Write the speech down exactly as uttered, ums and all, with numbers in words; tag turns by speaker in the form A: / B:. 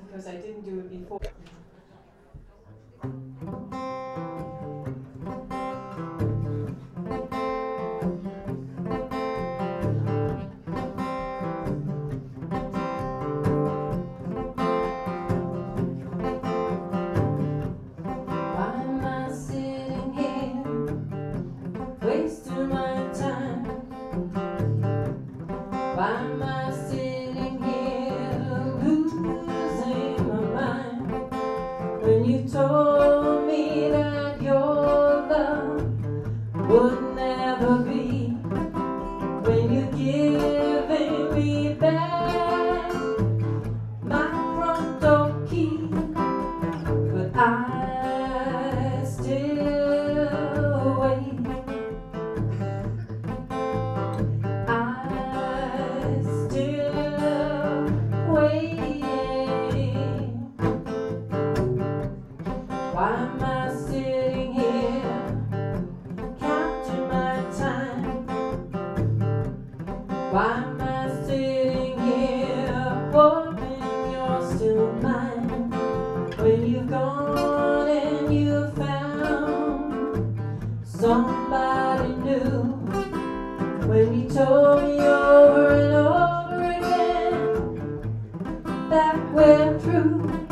A: because I didn't do it before.
B: Why am I sitting here wasting my time? Why am I sitting here losing my mind? When you told me that your love would never be, when you're giving me back my front door key, but I still wait. I still waiting. Why am I sitting here counting my time? Why am I sitting here hoping you're still mine? When you've gone and you found somebody new, when you told me over and over again that we're through.